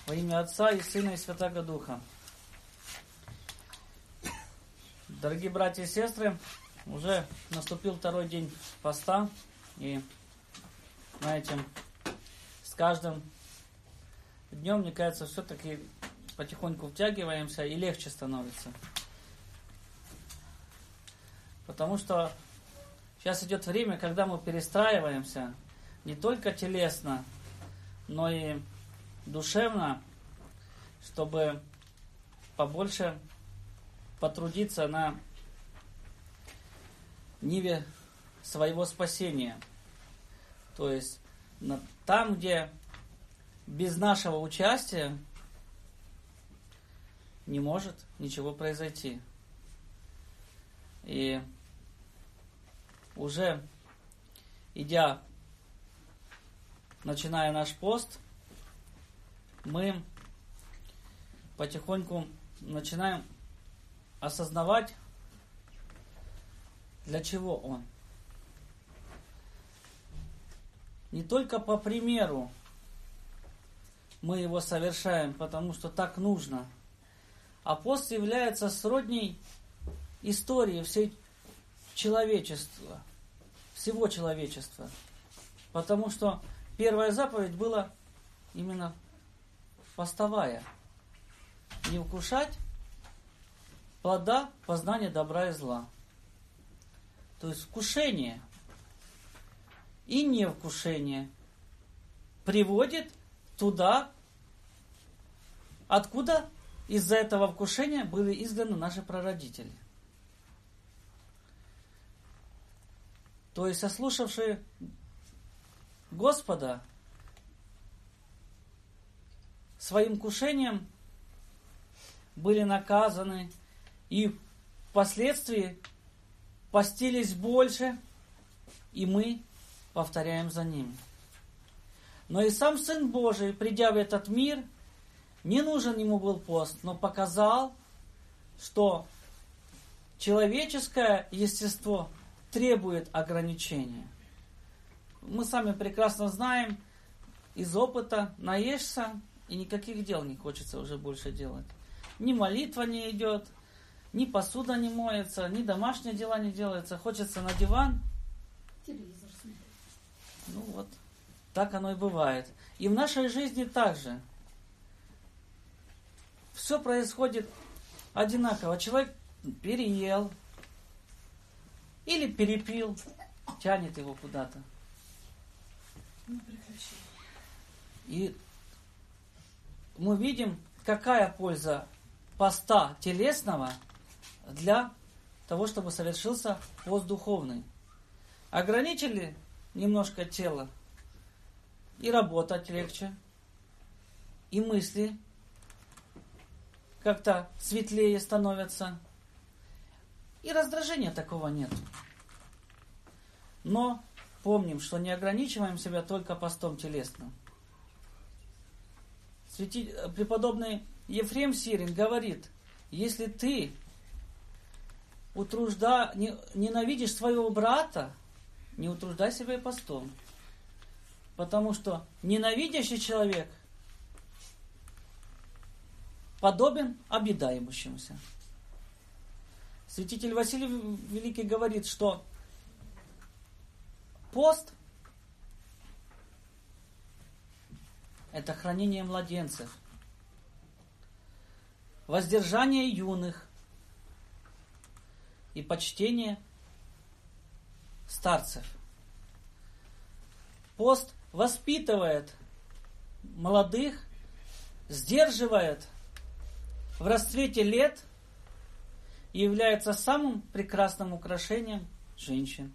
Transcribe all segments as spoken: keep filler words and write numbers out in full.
Во имя Отца и Сына и Святаго Духа. Дорогие братья и сестры, уже наступил второй день поста, и, знаете, с каждым днем, мне кажется, все-таки потихоньку втягиваемся и легче становится. Потому что сейчас идет время, когда мы перестраиваемся не только телесно, но и душевно, чтобы побольше потрудиться на ниве своего спасения. То есть там, где без нашего участия не может ничего произойти. И уже идя, начиная наш пост, мы потихоньку начинаем осознавать, для чего он. Не только по примеру мы его совершаем, потому что так нужно, а пост является сродней истории всей человечества, всего человечества. Потому что первая заповедь была именно постовая. Не вкушать плода познания добра и зла. То есть вкушение и невкушение приводит туда, откуда из-за этого вкушения были изгнаны наши прародители. То есть, ослушавшие Господа, своим кушением были наказаны и впоследствии постились больше, и мы повторяем за ними. Но и сам Сын Божий, придя в этот мир, не нужен ему был пост, но показал, что человеческое естество требует ограничения. Мы сами прекрасно знаем, из опыта наешься, и никаких дел не хочется уже больше делать. Ни молитва не идет, ни посуда не моется, ни домашние дела не делаются. Хочется на диван. Телевизор смотреть. Ну вот, так оно и бывает. И в нашей жизни также. Все происходит одинаково. Человек переел или перепил, тянет его куда-то. И мы видим, какая польза поста телесного для того, чтобы совершился пост духовный. Ограничили немножко тело, и работать легче, и мысли как-то светлее становятся, и раздражения такого нет. Но помним, что не ограничиваем себя только постом телесным. Святи... Преподобный Ефрем Сирин говорит, если ты утружда... ненавидишь своего брата, не утруждай себя и постом. Потому что ненавидящий человек подобен объедаемущемуся. Святитель Василий Великий говорит, что пост – это хранение младенцев, воздержание юных и почтение старцев. Пост воспитывает молодых, сдерживает в расцвете лет и является самым прекрасным украшением женщин.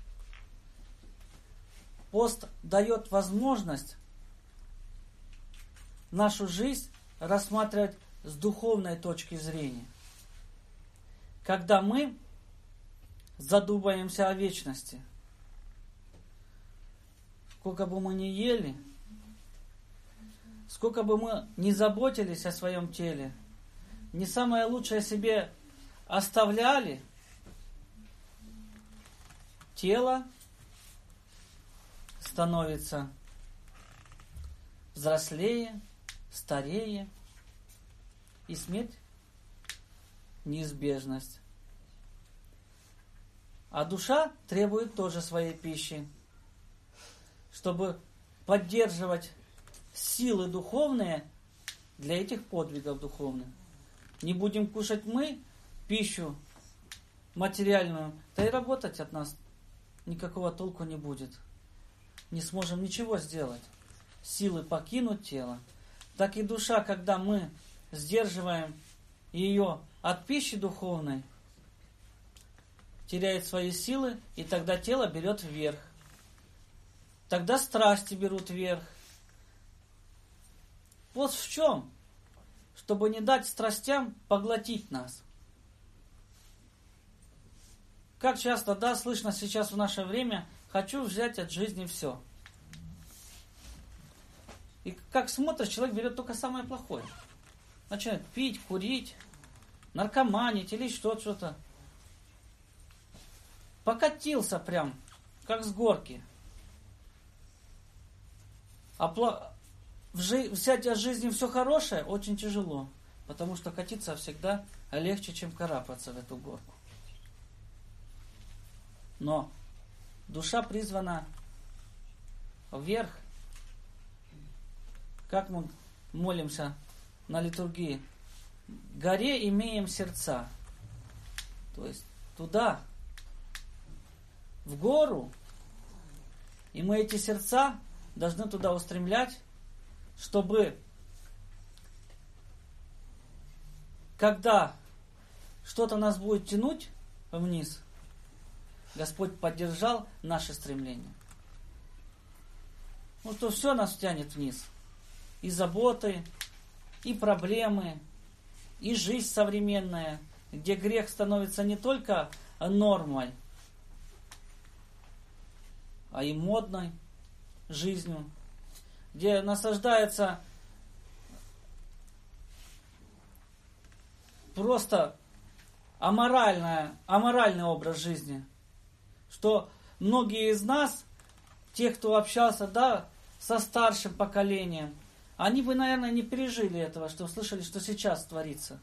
Пост дает возможность нашу жизнь рассматривать с духовной точки зрения. Когда мы задумаемся о вечности, сколько бы мы ни ели, сколько бы мы ни заботились о своем теле, не самое лучшее себе оставляли, тело становится взрослее, старение и смерть неизбежность. А душа требует тоже своей пищи, чтобы поддерживать силы духовные для этих подвигов духовных. Не будем кушать мы пищу материальную, то и работать от нас никакого толку не будет. Не сможем ничего сделать. Силы покинут тело. Так и душа, когда мы сдерживаем ее от пищи духовной, теряет свои силы, и тогда тело берет вверх. Тогда страсти берут вверх. Вот в чем, чтобы не дать страстям поглотить нас. Как часто, да, слышно сейчас в наше время: хочу взять от жизни все. И как смотришь, человек берет только самое плохое. Начинает пить, курить, наркоманить или что-то. Покатился прям, как с горки. А пла... взять от жизни все хорошее очень тяжело, потому что катиться всегда легче, чем карабкаться в эту горку. Но душа призвана вверх. Как мы молимся на литургии? Горе имеем сердца. То есть туда, в гору. И мы эти сердца должны туда устремлять, чтобы, когда что-то нас будет тянуть вниз, Господь поддержал наше стремление. Ну что все нас тянет вниз. И заботы, и проблемы, и жизнь современная, где грех становится не только нормой, а и модной жизнью, где насаждается просто аморальная, аморальный образ жизни, что многие из нас, те, кто общался, да, со старшим поколением, они бы, наверное, не пережили этого, что услышали, что сейчас творится.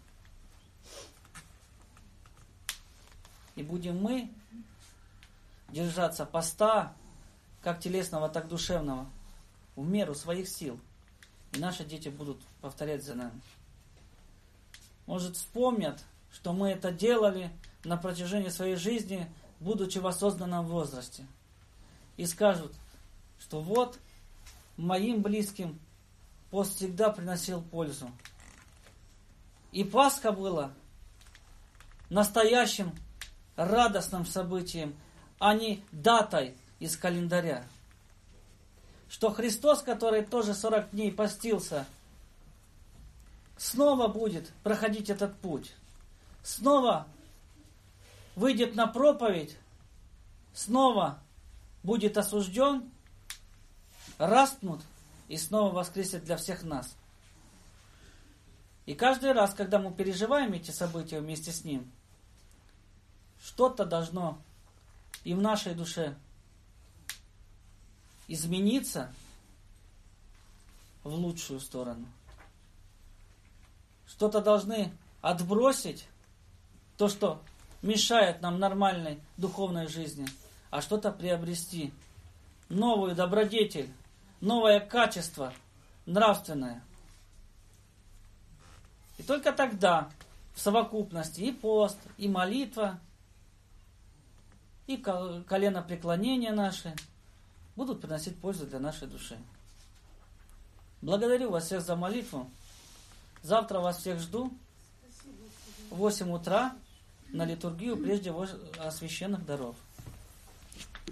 И будем мы держаться поста, как телесного, так душевного, в меру своих сил. И наши дети будут повторять за нами. Может, вспомнят, что мы это делали на протяжении своей жизни, будучи в осознанном возрасте. И скажут, что вот моим близким пост всегда приносил пользу. И Пасха была настоящим радостным событием, а не датой из календаря. Что Христос, который тоже сорок дней постился, снова будет проходить этот путь. Снова выйдет на проповедь, снова будет осужден, распнут и снова воскресит для всех нас. И каждый раз, когда мы переживаем эти события вместе с Ним, что-то должно и в нашей душе измениться в лучшую сторону. Что-то должны отбросить, то, что мешает нам нормальной духовной жизни, а что-то приобрести. Новую добродетель, новое качество нравственное. И только тогда в совокупности и пост, и молитва, и коленопреклонения наши будут приносить пользу для нашей души. Благодарю вас всех за молитву. Завтра вас всех жду в восемь утра на литургию прежде освященных даров.